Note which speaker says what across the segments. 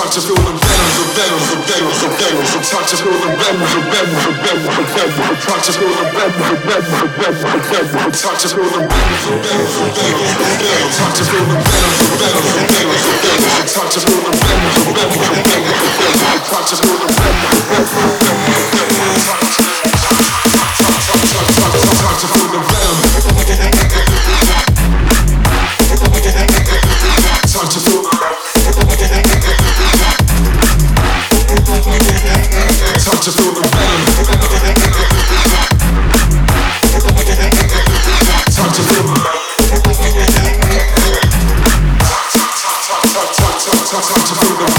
Speaker 1: Time to feel the venom, the venom, the venom, the venom. Time to feel the venom, the venom, the venom, the venom. Time to feel the venom, the venom, the venom, the venom. Time to feel the venom, the venom, the venom, the venom. Time to feel the venom, the venom, the venom, the venom. Time to feel the venom, the venom, the venom, the venom. Time to feel the venom, the venom, the venom, the venom. Time to feel the venom. Time to feel. Time to feel the venom. Time to feel. Time to feel the.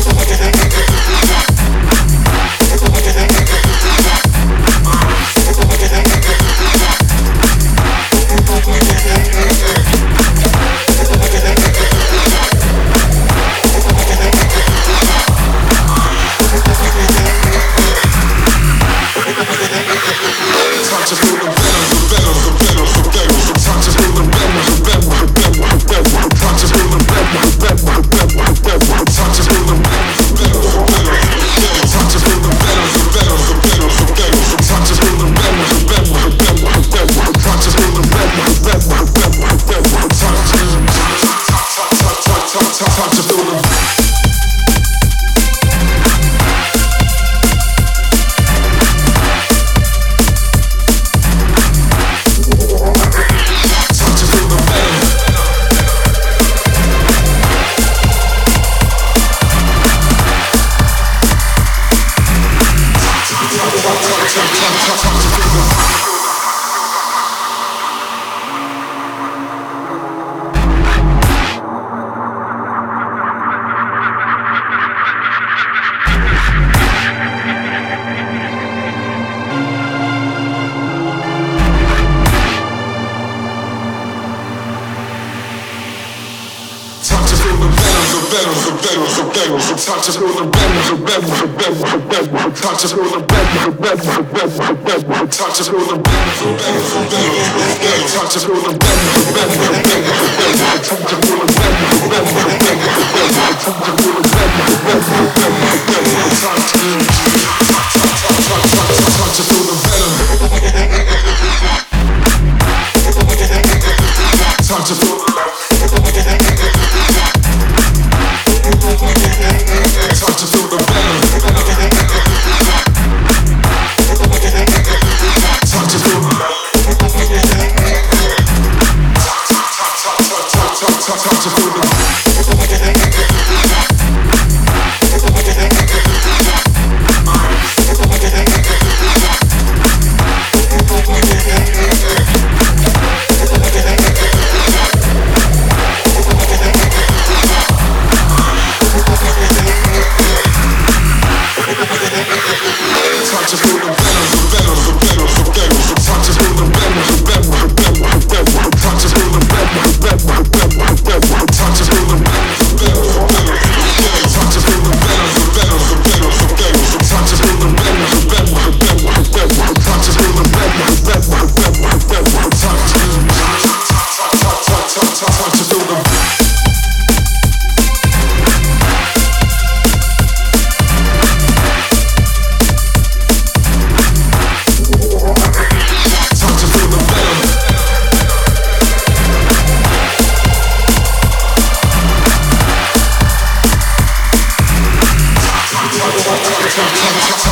Speaker 1: Time to feel the venom, the venom, the venom, the venom. Time to feel the venom, the venom, the venom, the venom. Time to feel the venom, the venom, the venom, the venom. Time to feel the venom, the venom, the venom, the venom. Time to feel the venom, the venom, the venom, the venom. Time to feel the venom, the venom, the venom, the venom. Time to feel the venom. Time to feel. Time to feel the venom. Time to feel. Time to feel the. Time